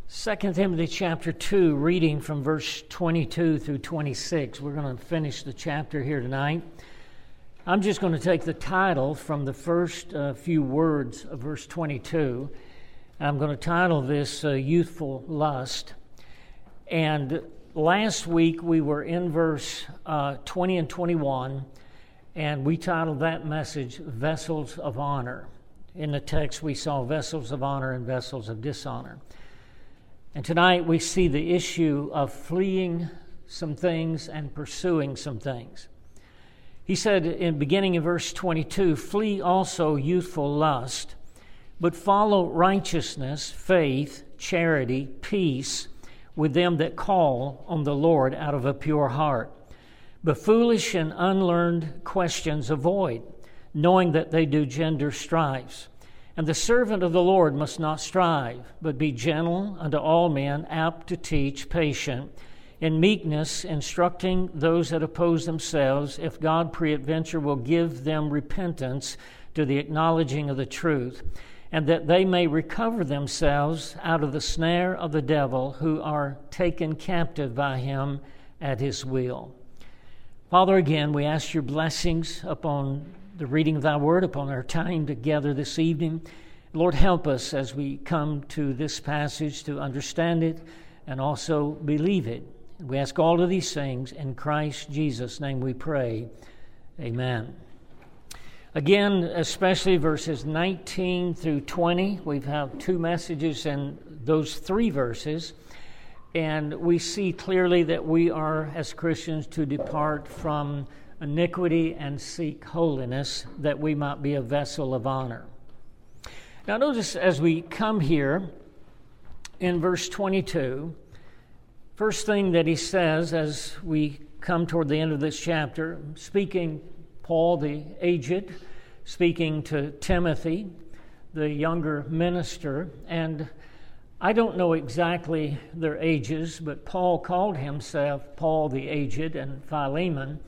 2 Timothy chapter 2, reading from verse 22 through 26. We're going to finish the chapter here tonight. I'm just going to take the title from the first few words of verse 22. I'm going to title this Youthful Lust. And last week we were in verse 20 and 21, and we titled that message Vessels of Honor. In the text we saw vessels of honor and vessels of dishonor. And tonight we see the issue of fleeing some things and pursuing some things. He said in beginning in verse 22, "Flee also youthful lust, but follow righteousness, faith, charity, peace with them that call on the Lord out of a pure heart. But foolish and unlearned questions avoid, knowing that they do gender strifes. And the servant of the Lord must not strive, but be gentle unto all men, apt to teach, patient, in meekness, instructing those that oppose themselves, if God peradventure will give them repentance to the acknowledging of the truth, and that they may recover themselves out of the snare of the devil, who are taken captive by him at his will." Father, again, we ask your blessings upon the reading of thy word, upon our time together this evening. Lord, help us as we come to this passage to understand it and also believe it. We ask all of these things in Christ Jesus' name we pray. Amen. Again, especially verses 19 through 20, we have two messages in those three verses, and we see clearly that we are, as Christians, to depart from iniquity and seek holiness, that we might be a vessel of honor. Now notice as we come here in verse 22, first thing that he says as we come toward the end of this chapter, speaking Paul the aged, speaking to Timothy, the younger minister, and I don't know exactly their ages, but Paul called himself Paul the aged and Philemon.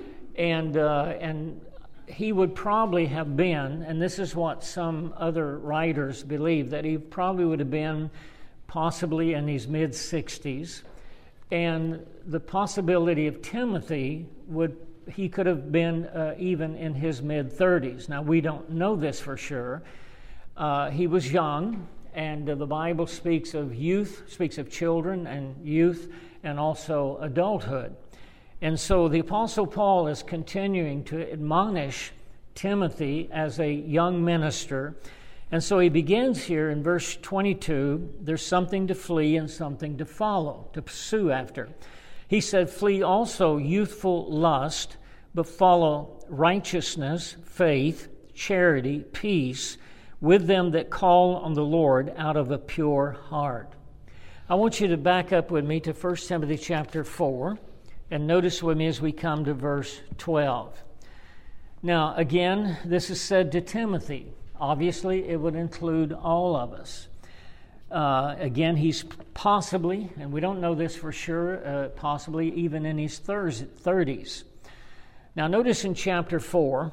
And he would probably have been, and this is what some other writers believe, that he probably would have been possibly in his mid-60s. And the possibility of Timothy he could have been even in his mid-30s. Now, we don't know this for sure. He was young, and the Bible speaks of youth, speaks of children and youth, and also adulthood. And so the Apostle Paul is continuing to admonish Timothy as a young minister. And so he begins here in verse 22, there's something to flee and something to follow, to pursue after. He said, "Flee also youthful lust, but follow righteousness, faith, charity, peace, with them that call on the Lord out of a pure heart." I want you to back up with me to 1 Timothy chapter 4. And notice with me as we come to verse 12. Now, again, this is said to Timothy. Obviously, it would include all of us. Again, he's possibly, and we don't know this for sure, possibly even in his 30s. Now, notice in chapter 4,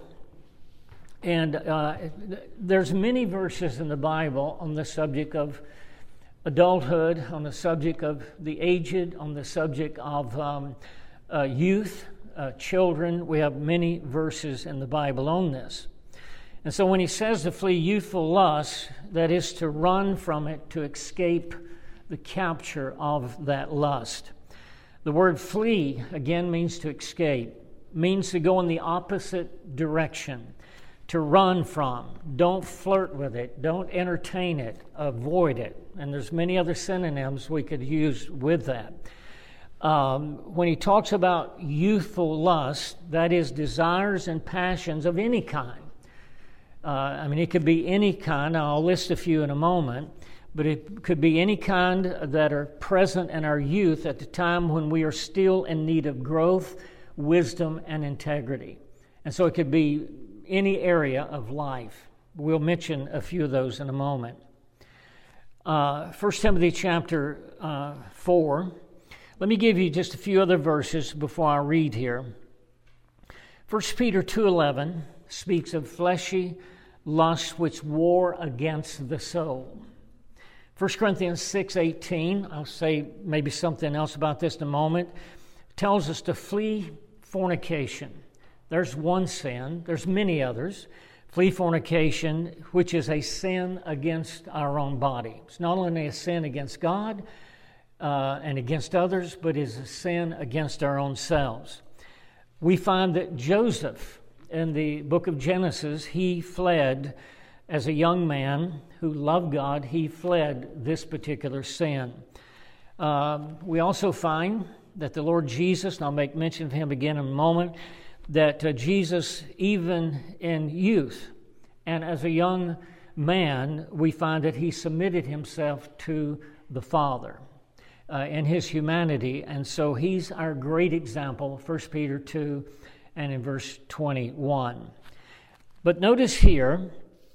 and there's many verses in the Bible on the subject of adulthood, on the subject of the aged, on the subject of youth, children. We have many verses in the Bible on this. And so when he says to flee youthful lust, that is to run from it, to escape the capture of that lust. The word flee, again, means to escape, means to go in the opposite direction, to run from. Don't flirt with it. Don't entertain it. Avoid it. And there's many other synonyms we could use with that. When he talks about youthful lust, that is desires and passions of any kind. It could be any kind. I'll list a few in a moment. But it could be any kind that are present in our youth at the time when we are still in need of growth, wisdom, and integrity. And so it could be any area of life. We'll mention a few of those in a moment. 1 Timothy chapter 4. Let me give you just a few other verses before I read here. 1 Peter 2:11 speaks of fleshy lusts which war against the soul. 1 Corinthians 6:18, I'll say maybe something else about this in a moment, tells us to flee fornication. There's one sin. There's many others. Flee fornication, which is a sin against our own body. It's not only a sin against God and against others, but is a sin against our own selves. We find that Joseph, in the book of Genesis, he fled as a young man who loved God. He fled this particular sin. We also find that the Lord Jesus, and I'll make mention of him again in a moment, that Jesus, even in youth and as a young man, we find that he submitted himself to the Father in his humanity. And so he's our great example, 1 Peter 2 and in verse 21. But notice here,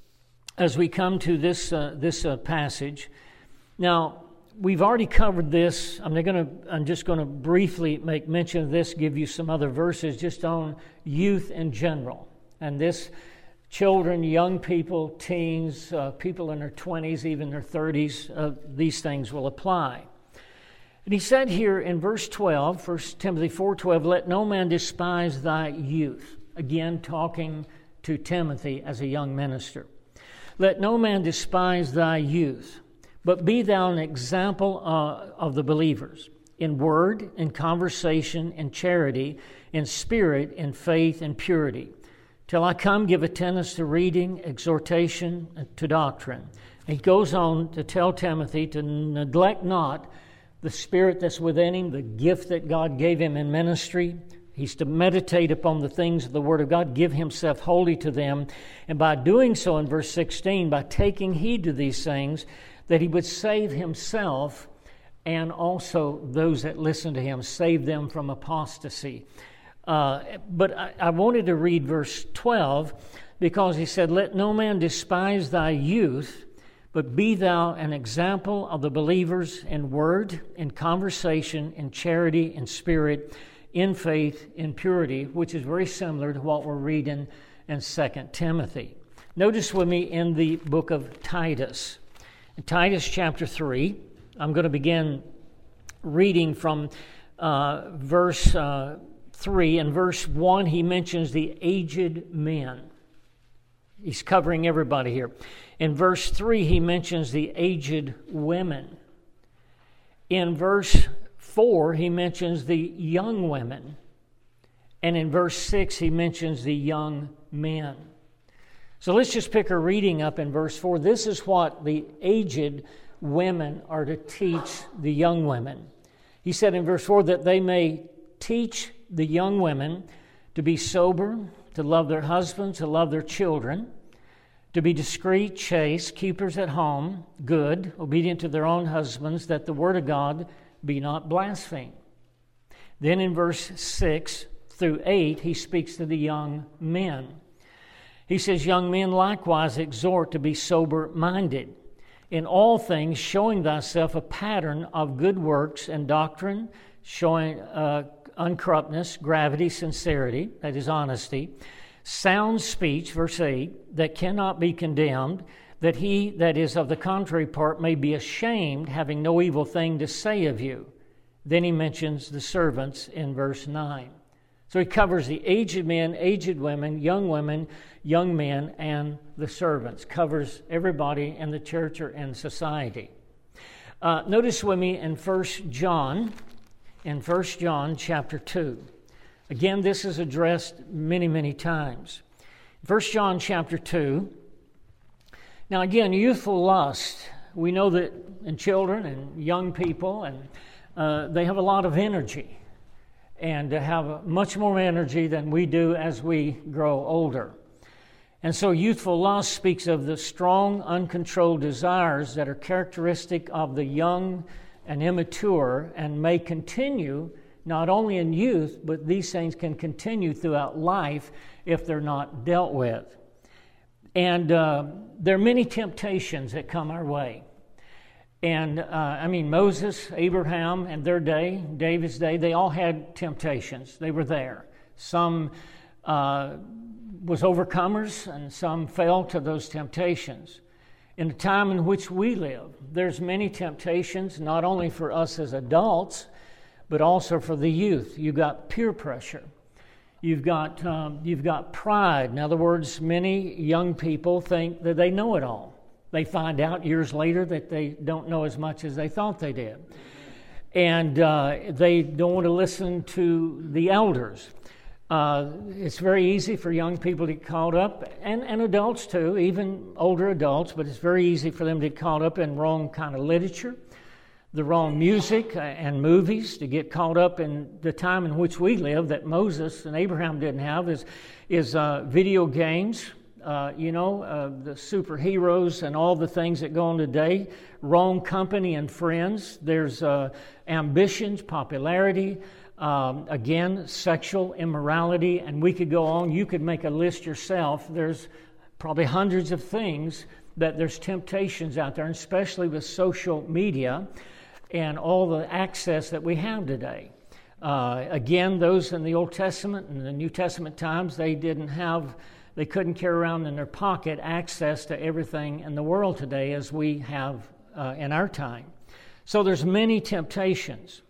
as we come to this passage, now, we've already covered this. I'm just going to briefly make mention of this, give you some other verses just on youth in general. And this, children, young people, teens, people in their 20s, even their 30s, these things will apply. And he said here in verse 12, 1 Timothy 4:12, let no man despise thy youth. Again, talking to Timothy as a young minister. Let no man despise thy youth, but be thou an example of the believers, in word, in conversation, in charity, in spirit, in faith, in purity. Till I come, give attendance to reading, exhortation, and to doctrine. And he goes on to tell Timothy to neglect not the spirit that's within him, the gift that God gave him in ministry. He's to meditate upon the things of the Word of God, give himself wholly to them. And by doing so, in verse 16, by taking heed to these things, that he would save himself and also those that listen to him, save them from apostasy. But I wanted to read verse 12 because he said, let no man despise thy youth, but be thou an example of the believers in word, in conversation, in charity, in spirit, in faith, in purity, which is very similar to what we're reading in 2 Timothy. Notice with me in the book of Titus. In Titus chapter 3, I'm going to begin reading from verse 3. In verse 1, he mentions the aged men. He's covering everybody here. In verse 3, he mentions the aged women. In verse 4, he mentions the young women. And in verse 6, he mentions the young men. So let's just pick a reading up in verse 4. This is what the aged women are to teach the young women. He said in verse 4 that they may teach the young women to be sober, to love their husbands, to love their children, to be discreet, chaste, keepers at home, good, obedient to their own husbands, that the word of God be not blasphemed. Then in verse 6 through 8, he speaks to the young men. He says, young men likewise exhort to be sober-minded, in all things showing thyself a pattern of good works and doctrine, showing uncorruptness, gravity, sincerity, that is honesty, sound speech, verse 8, that cannot be condemned, that he that is of the contrary part may be ashamed, having no evil thing to say of you. Then he mentions the servants in verse 9. So he covers the aged men, aged women, young men, and the servants. Covers everybody in the church or in society. Notice with me in 1 John chapter 2. Again, this is addressed many, many times. 1 John chapter 2. Now again, youthful lust. We know that in children and young people, and they have a lot of energy. And have much more energy than we do as we grow older. And so youthful lust speaks of the strong, uncontrolled desires that are characteristic of the young and immature and may continue not only in youth, but these things can continue throughout life if they're not dealt with. And there are many temptations that come our way. And Moses, Abraham, and their day, David's day, they all had temptations. They were there. Some was overcomers, and some fell to those temptations. in the time in which we live, there's many temptations, not only for us as adults, but also for the youth. You've got peer pressure. You've got pride. In other words, many young people think that they know it all. They find out years later that they don't know as much as they thought they did. And they don't want to listen to the elders. It's very easy for young people to get caught up, and adults too, even older adults, but it's very easy for them to get caught up in wrong kind of literature, the wrong music and movies, to get caught up in the time in which we live that Moses and Abraham didn't have, is video games, the superheroes and all the things that go on today, wrong company and friends. There's ambitions, popularity, again, sexual immorality, and we could go on. You could make a list yourself. There's probably hundreds of things that there's temptations out there, and especially with social media and all the access that we have today. Again, those in the Old Testament and the New Testament times, they couldn't carry around in their pocket access to everything in the world today as we have in our time. So there's many temptations.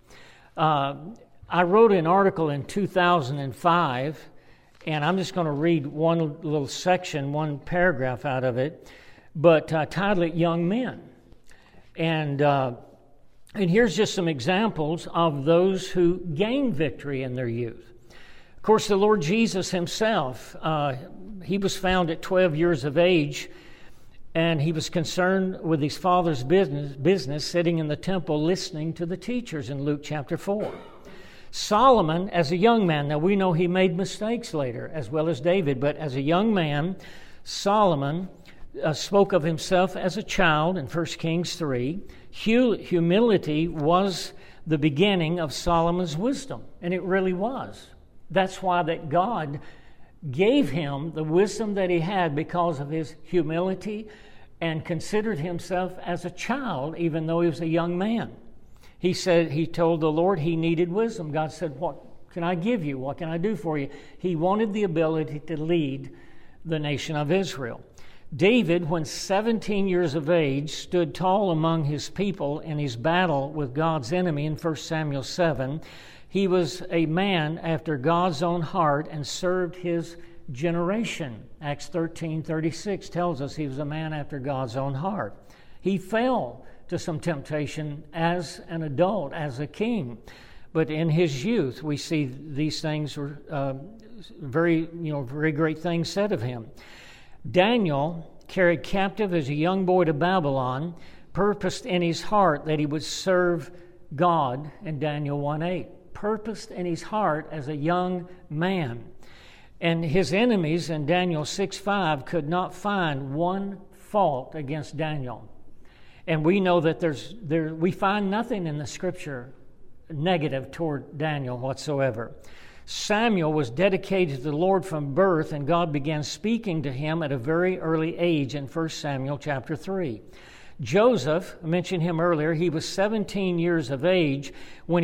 I wrote an article in 2005, and I'm just going to read one little section, one paragraph out of it, but titled it Young Men. And here's just some examples of those who gained victory in their youth. Of course, the Lord Jesus himself, he was found at 12 years of age, and he was concerned with his father's business, sitting in the temple listening to the teachers in Luke chapter 4. Solomon, as a young man, now we know he made mistakes later, as well as David, but as a young man, Solomon spoke of himself as a child in 1 Kings 3. Humility was the beginning of Solomon's wisdom, and it really was. That's why that God gave him the wisdom that he had, because of his humility, and considered himself as a child even though he was a young man. He told the Lord he needed wisdom. God said, "What can I give you? What can I do for you?" He wanted the ability to lead the nation of Israel. David, when 17 years of age, stood tall among his people in his battle with God's enemy in 1 Samuel 7. He was a man after God's own heart and served his generation. Acts 13:36 tells us he was a man after God's own heart. He fell to some temptation as an adult, as a king. But in his youth, we see these things were very great things said of him. Daniel, carried captive as a young boy to Babylon, purposed in his heart that he would serve God in Daniel 1:8. Purposed in his heart as a young man. And his enemies in Daniel 6:5 could not find one fault against Daniel. And we know that we find nothing in the Scripture negative toward Daniel whatsoever. Samuel was dedicated to the Lord from birth, and God began speaking to him at a very early age in 1 Samuel chapter 3. Joseph, I mentioned him earlier, he was 17 years of age when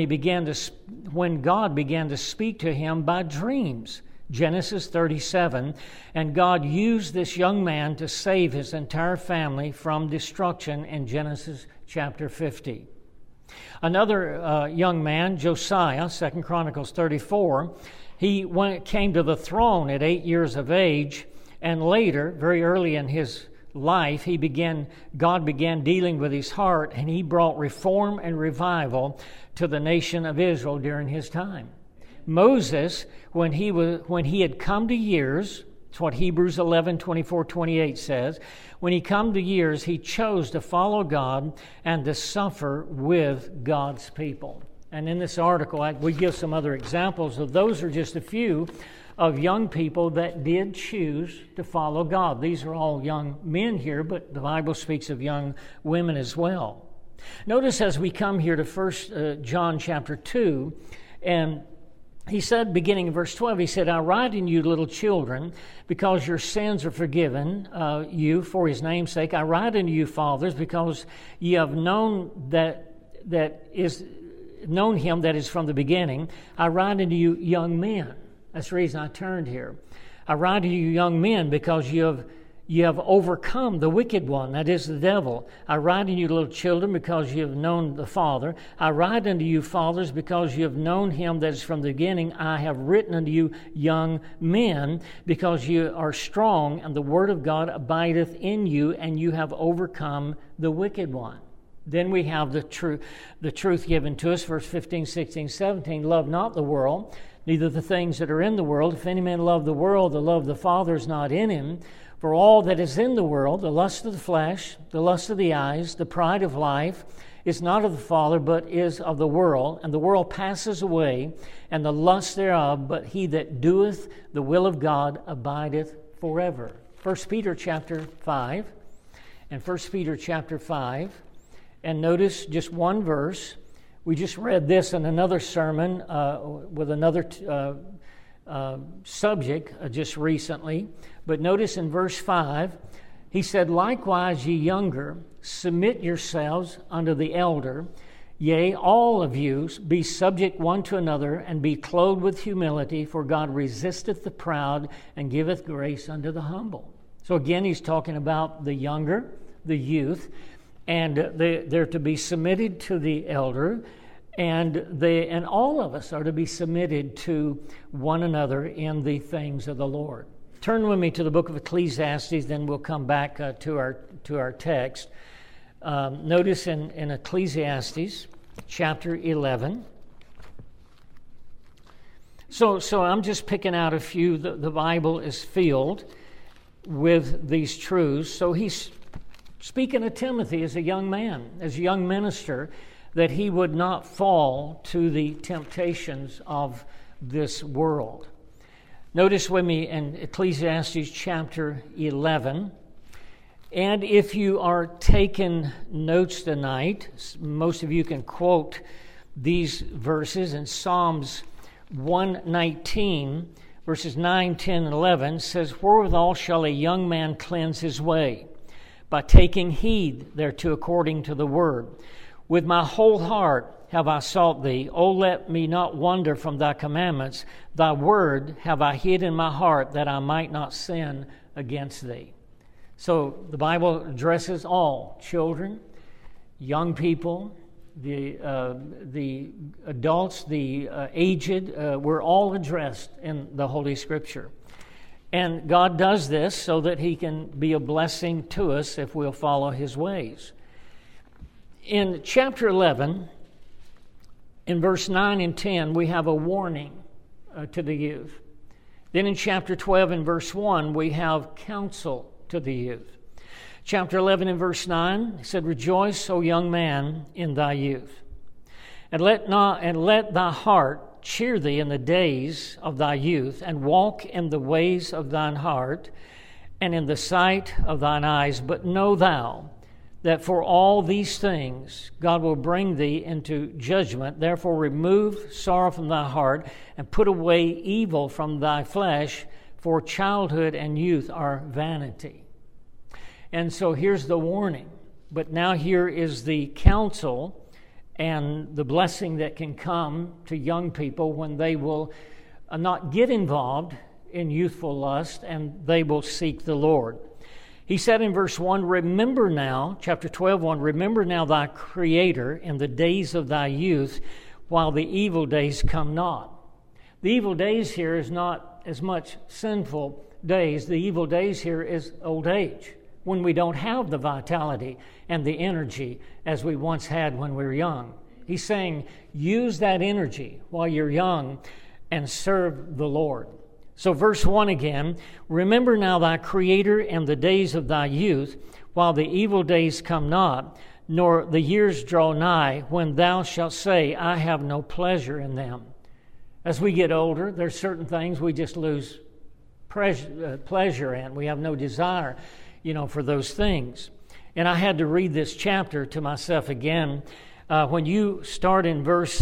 God began to speak to him by dreams. Genesis 37, and God used this young man to save his entire family from destruction in Genesis chapter 50. Another young man, Josiah, 2 Chronicles 34, he came to the throne at 8 years of age, and later, very early in his life, God began dealing with his heart, and he brought reform and revival to the nation of Israel during his time. Moses, when he had come to years, it's what Hebrews 11:24-28 says, when he come to years, he chose to follow God and to suffer with God's people. And in this article, we give some other examples of those are just a few of young people that did choose to follow God. These are all young men here, but the Bible speaks of young women as well. Notice as we come here to 1 John chapter 2, and he said, beginning in verse 12, he said, "I write in you, little children, because your sins are forgiven you for his name's sake. I write unto you, fathers, because ye have known known him that is from the beginning. I write unto you, young men." That's the reason I turned here. "I write to you, young men, because you you have overcome the wicked one, that is the devil. I write unto you, little children, because you have known the Father. I write unto you, fathers, because you have known him that is from the beginning. I have written unto you, young men, because you are strong, and the word of God abideth in you, and you have overcome the wicked one. Then we have the truth given to us, verse 15, 16, 17. Love not the world, neither the things that are in the world. If any man love the world, the love of the Father is not in him. For all that is in the world, the lust of the flesh, the lust of the eyes, the pride of life, is not of the Father, but is of the world. And the world passes away, and the lust thereof, but he that doeth the will of God abideth forever. 1 Peter chapter 5, and 1 Peter chapter 5, and notice just one verse. We just read this in another sermon with another subject just recently. But notice in verse 5, he said, Likewise, ye younger, submit yourselves unto the elder. Yea, all of you be subject one to another, and be clothed with humility, for God resisteth the proud, and giveth grace unto the humble. So again, he's talking about the younger, the youth, and they're to be submitted to the elder, and all of us are to be submitted to one another in the things of the Lord. Turn with me to the book of Ecclesiastes, then we'll come back to our text. Notice in Ecclesiastes chapter 11. So I'm just picking out a few. The Bible is filled with these truths. So he's speaking to Timothy as a young man, as a young minister, that he would not fall to the temptations of this world. Notice with me in Ecclesiastes chapter 11. And if you are taking notes tonight, most of you can quote these verses in Psalms 119, verses 9, 10, and 11, says, Wherewithal shall a young man cleanse his way? By taking heed thereto according to the word. With my whole heart have I sought thee. O let me not wander from thy commandments. Thy word have I hid in my heart, that I might not sin against thee. So the Bible addresses all, children, young people, the adults, the aged. We're all addressed in the Holy Scripture. And God does this so that he can be a blessing to us if we'll follow his ways. In chapter 11, in verse 9 and 10, we have a warning to the youth. Then in chapter 12 and verse 1, we have counsel to the youth. Chapter 11 and verse 9, he said, Rejoice, O young man, in thy youth, and let thy heart cheer thee in the days of thy youth, and walk in the ways of thine heart, and in the sight of thine eyes. But know thou that for all these things God will bring thee into judgment. Therefore remove sorrow from thy heart, and put away evil from thy flesh, for childhood and youth are vanity. And so here's the warning. But now here is the counsel and the blessing that can come to young people when they will not get involved in youthful lust, and they will seek the Lord. He said in verse 1, Remember now, chapter 12, 1, Remember now thy Creator in the days of thy youth, while the evil days come not. The evil days here is not as much sinful days. The evil days here is old age, when we don't have the vitality and the energy as we once had when we were young. He's saying, use that energy while you're young and serve the Lord. So verse 1 again, Remember now thy Creator in the days of thy youth, while the evil days come not, nor the years draw nigh, when thou shalt say, I have no pleasure in them. As we get older, there's certain things we just lose pleasure in. We have no desire, for those things. And I had to read this chapter to myself again. When you start in verse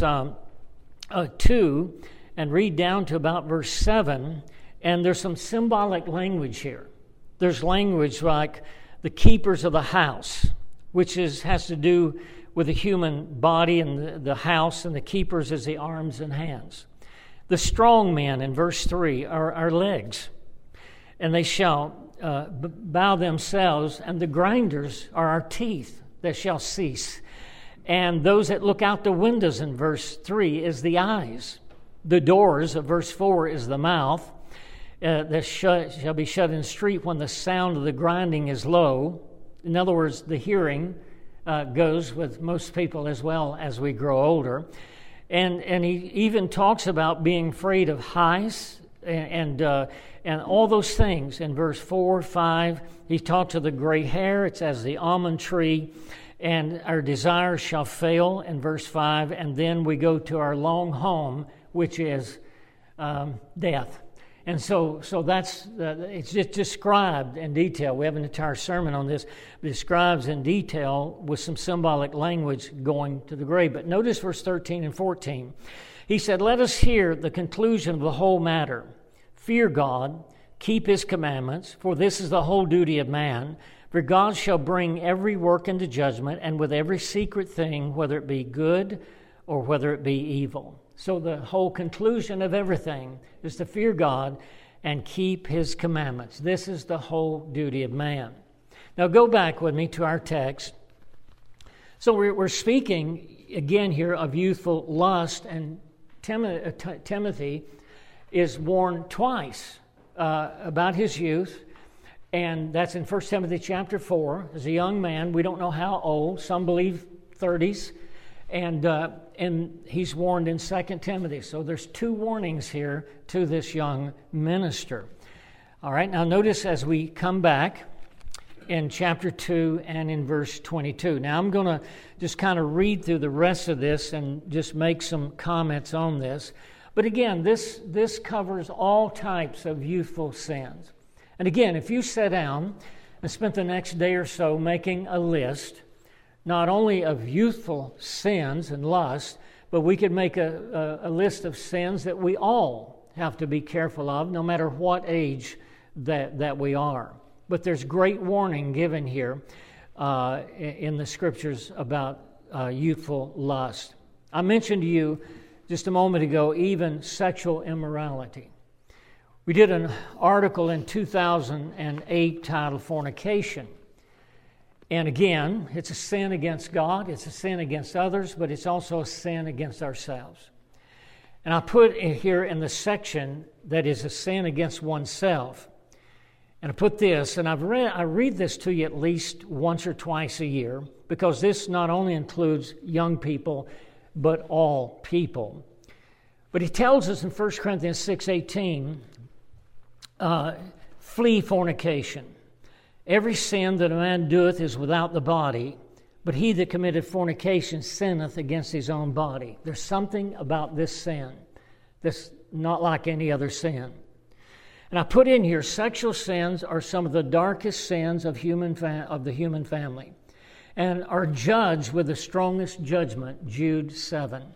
2 and read down to about verse 7, and there's some symbolic language here. There's language like the keepers of the house, which has to do with the human body and the house, and the keepers is the arms and hands. The strong men in verse 3 are our legs. And they shall bow themselves, and the grinders are our teeth that shall cease. And those that look out the windows in verse 3 is the eyes. The doors of verse 4 is the mouth. That shall be shut in the street when the sound of the grinding is low. In other words, the hearing goes with most people as well as we grow older. And he even talks about being afraid of heights and all those things. In verse 4, 5, he talks of the gray hair. It's as the almond tree. And our desires shall fail in verse 5. And then we go to our long home, which is death. And so that's it's just described in detail. We have an entire sermon on this. It describes in detail with some symbolic language going to the grave. But notice verse 13 and 14. He said, "Let us hear the conclusion of the whole matter. Fear God, keep his commandments, for this is the whole duty of man. For God shall bring every work into judgment, and with every secret thing, whether it be good or whether it be evil." So the whole conclusion of everything is to fear God and keep his commandments. This is the whole duty of man. Now go back with me to our text. So we're speaking again here of youthful lust, and Timothy is warned twice about his youth, and that's in 1 Timothy chapter 4. As a young man, we don't know how old, some believe 30s, and he's warned in 2 Timothy. So there's two warnings here to this young minister. All right, now notice as we come back in chapter 2 and in verse 22. Now I'm going to just kind of read through the rest of this and just make some comments on this. But again, this covers all types of youthful sins. And again, if you sat down and spent the next day or so making a list, not only of youthful sins and lust, but we could make a list of sins that we all have to be careful of, no matter what age that we are. But there's great warning given here in the Scriptures about youthful lust. I mentioned to you just a moment ago, even sexual immorality. We did an article in 2008 titled Fornication. And again, it's a sin against God, it's a sin against others, but it's also a sin against ourselves. And I put here in the section that is a sin against oneself. And I put this, and I read this to you at least once or twice a year, because this not only includes young people, but all people. But he tells us in 1 Corinthians 6:18, flee fornication. Every sin that a man doeth is without the body, but he that committeth fornication sinneth against his own body. There's something about this sin that's not like any other sin. And I put in here, sexual sins are some of the darkest sins of the human family, and are judged with the strongest judgment, Jude 7.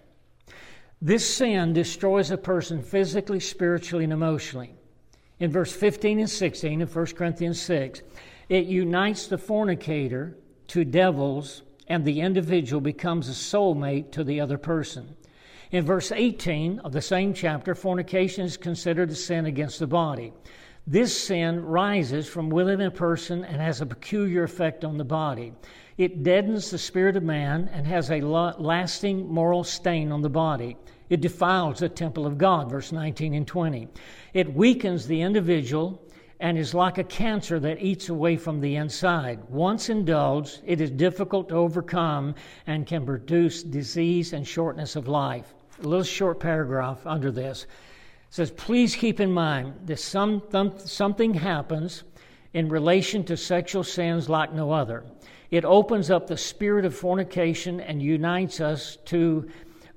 This sin destroys a person physically, spiritually, and emotionally. In verse 15 and 16 of 1 Corinthians 6, it unites the fornicator to devils, and the individual becomes a soulmate to the other person. In verse 18 of the same chapter, fornication is considered a sin against the body. This sin rises from within a person and has a peculiar effect on the body. It deadens the spirit of man and has a lasting moral stain on the body. It defiles the temple of God, verse 19 and 20. It weakens the individual and is like a cancer that eats away from the inside. Once indulged, it is difficult to overcome and can produce disease and shortness of life. A little short paragraph under this. It says, please keep in mind that something happens in relation to sexual sins like no other. It opens up the spirit of fornication and unites us to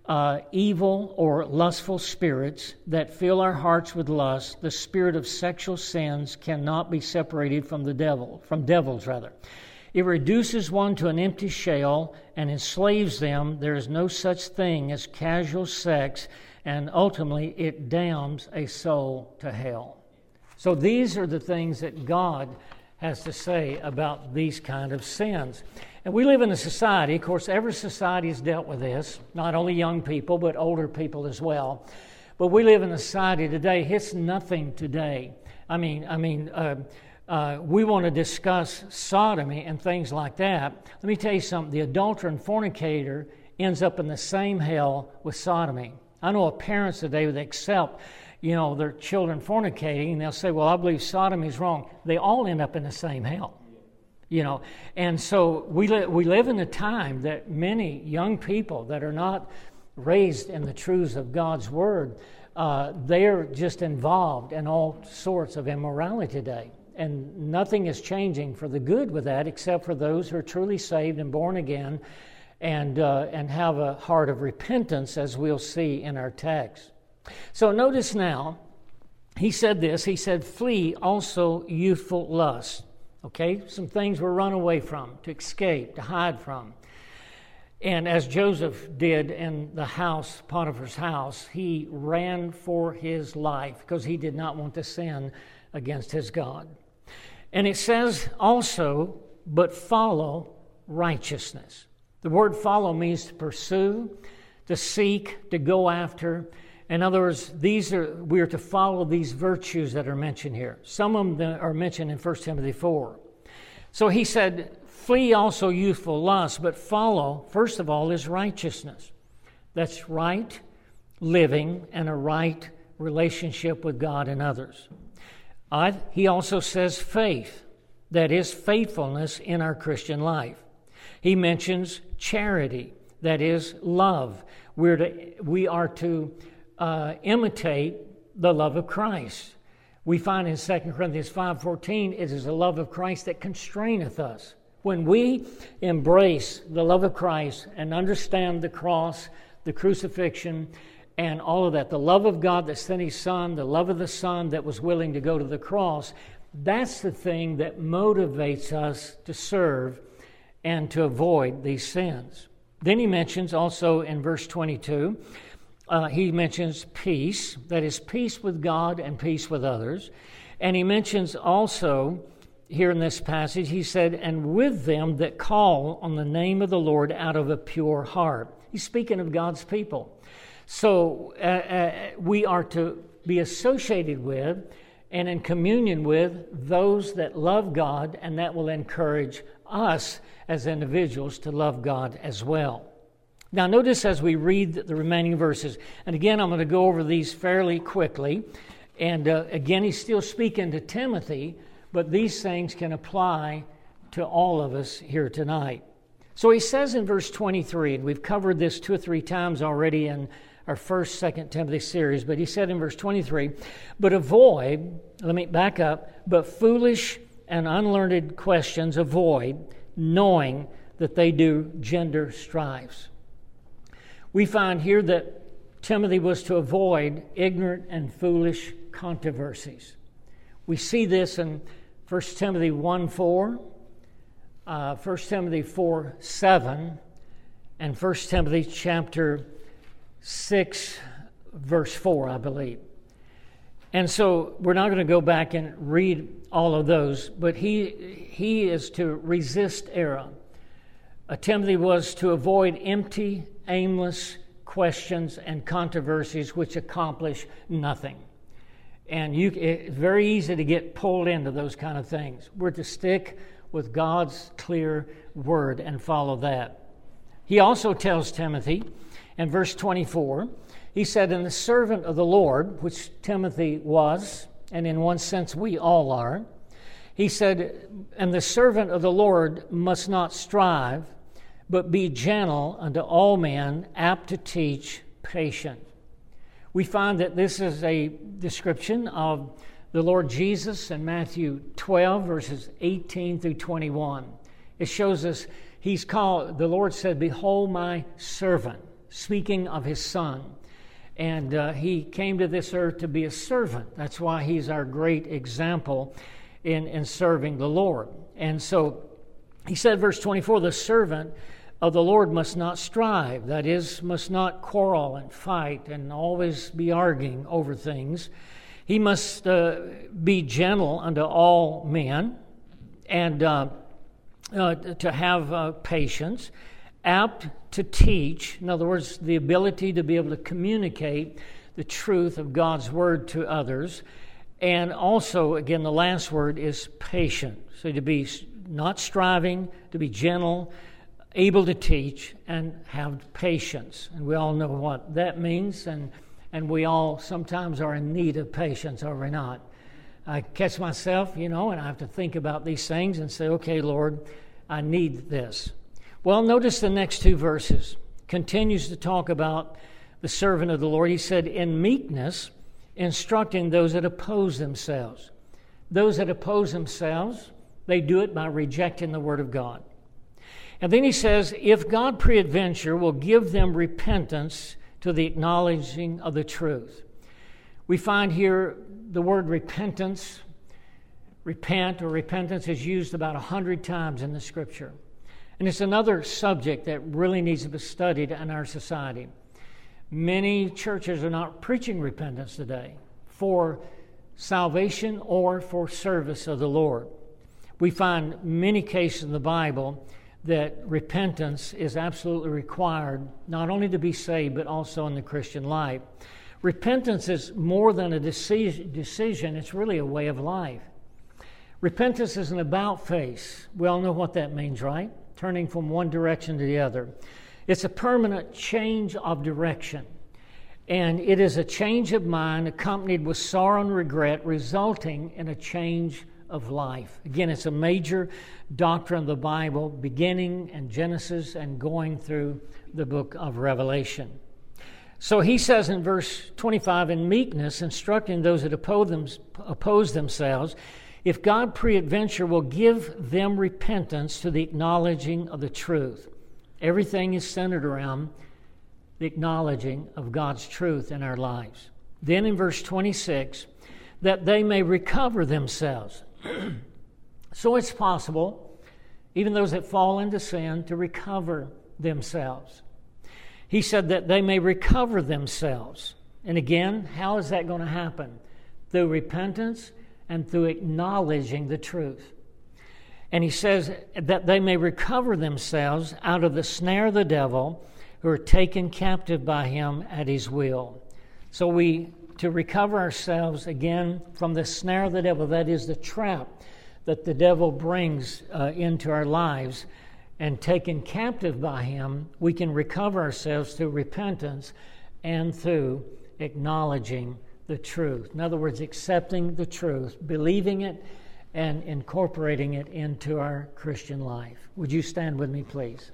evil or lustful spirits that fill our hearts with lust. The spirit of sexual sins cannot be separated from devils. It reduces one to an empty shell and enslaves them. There is no such thing as casual sex, and ultimately it damns a soul to hell. So these are the things that God has to say about these kind of sins. And we live in a society, of course, every society has dealt with this, not only young people, but older people as well. But we live in a society today, it's nothing today. we want to discuss sodomy and things like that. Let me tell you something. The adulterer and fornicator ends up in the same hell with sodomy. I know of parents today that accept, their children fornicating, and they'll say, well, I believe sodomy is wrong. They all end up in the same hell. And so we live in a time that many young people that are not raised in the truths of God's Word, they're just involved in all sorts of immorality today. And nothing is changing for the good with that except for those who are truly saved and born again and have a heart of repentance, as we'll see in our text. So notice now, he said this, he said, flee also youthful lust. Okay, some things we're run away from, to escape, to hide from. And as Joseph did in the house, Potiphar's house, he ran for his life because he did not want to sin against his God. And it says also, but follow righteousness. The word follow means to pursue, to seek, to go after. In other words, we are to follow these virtues that are mentioned here. Some of them are mentioned in 1 Timothy 4. So he said, flee also youthful lust, but follow, first of all, is righteousness. That's right living and a right relationship with God and others. He also says faith, that is faithfulness in our Christian life. He mentions charity, that is love. We are to imitate the love of Christ. We find in 2 Corinthians 5:14, it is the love of Christ that constraineth us. When we embrace the love of Christ and understand the cross, the crucifixion, and all of that, the love of God that sent His Son, the love of the Son that was willing to go to the cross, that's the thing that motivates us to serve and to avoid these sins. Then he mentions also in verse 22, he mentions peace, that is peace with God and peace with others. And he mentions also here in this passage, he said, and with them that call on the name of the Lord out of a pure heart. He's speaking of God's people. So we are to be associated with and in communion with those that love God, and that will encourage us as individuals to love God as well. Now notice as we read the remaining verses, and again I'm going to go over these fairly quickly, and again he's still speaking to Timothy, but these things can apply to all of us here tonight. So he says in verse 23, and we've covered this 2 or 3 times already in our first, 2 Timothy series, but he said in verse 23, but avoid, let me back up, but foolish and unlearned questions avoid, knowing that they do gender strifes. We find here that Timothy was to avoid ignorant and foolish controversies. We see this in 1 Timothy 1:4, 1 Timothy 4:7, and 1 Timothy chapter 6, verse 4, I believe. And so we're not going to go back and read all of those, but he is to resist error. Timothy was to avoid empty, aimless questions and controversies which accomplish nothing. And it's very easy to get pulled into those kind of things. We're to stick with God's clear word and follow that. He also tells Timothy in verse 24, he said, and the servant of the Lord, which Timothy was, and in one sense we all are, he said, and the servant of the Lord must not strive, but be gentle unto all men, apt to teach, patient. We find that this is a description of the Lord Jesus in Matthew 12, verses 18 through 21. It shows us the Lord said, behold my servant, speaking of his Son. And he came to this earth to be a servant. That's why he's our great example in serving the Lord. And so he said, verse 24, the servant of the Lord must not strive, that is, must not quarrel and fight and always be arguing over things. He must be gentle unto all men and to have patience, apt to teach, in other words, the ability to be able to communicate the truth of God's Word to others, And also, again, the last word is patient. So to be not striving, to be gentle, able to teach, and have patience. And we all know what that means, and we all sometimes are in need of patience, are we not? I catch myself, and I have to think about these things and say, okay, Lord, I need this. Well, notice the next two verses. Continues to talk about the servant of the Lord. He said, in meekness, instructing those that oppose themselves. Those that oppose themselves, they do it by rejecting the Word of God. And then he says, if God peradventure will give them repentance to the acknowledging of the truth. We find here the word repentance, repent or repentance is used about 100 times in the Scripture. And it's another subject that really needs to be studied in our society. Many churches are not preaching repentance today for salvation or for service of the Lord. We find many cases in the Bible that repentance is absolutely required, not only to be saved, but also in the Christian life. Repentance is more than a decision, it's really a way of life. Repentance is an about-face. We all know what that means, right? Turning from one direction to the other. It's a permanent change of direction. And it is a change of mind accompanied with sorrow and regret, resulting in a change of life. Again, it's a major doctrine of the Bible, beginning in Genesis and going through the book of Revelation. So he says in verse 25, in meekness, instructing those that oppose themselves, if God peradventure will give them repentance to the acknowledging of the truth. Everything is centered around the acknowledging of God's truth in our lives. Then in verse 26, that they may recover themselves. So it's possible, even those that fall into sin, to recover themselves. He said that they may recover themselves. And again, how is that going to happen? Through repentance and through acknowledging the truth. And he says that they may recover themselves out of the snare of the devil, who are taken captive by him at his will. So to recover ourselves again from the snare of the devil, that is the trap that the devil brings into our lives, and taken captive by him, we can recover ourselves through repentance and through acknowledging the truth. In other words, accepting the truth, believing it, and incorporating it into our Christian life. Would you stand with me, please?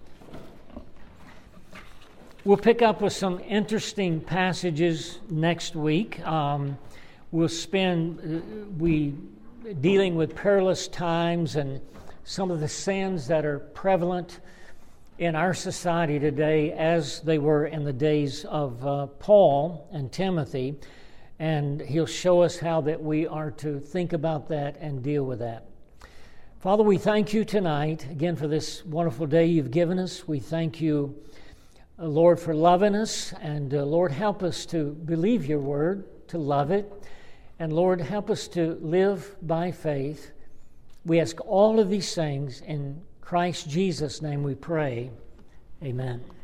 We'll pick up with some interesting passages next week. We'll spend dealing with perilous times and some of the sins that are prevalent in our society today as they were in the days of Paul and Timothy. And he'll show us how that we are to think about that and deal with that. Father, we thank you tonight, again, for this wonderful day you've given us. We thank you, Lord, for loving us. And Lord, help us to believe your word, to love it. And Lord, help us to live by faith. We ask all of these things in Christ Jesus' name we pray. Amen.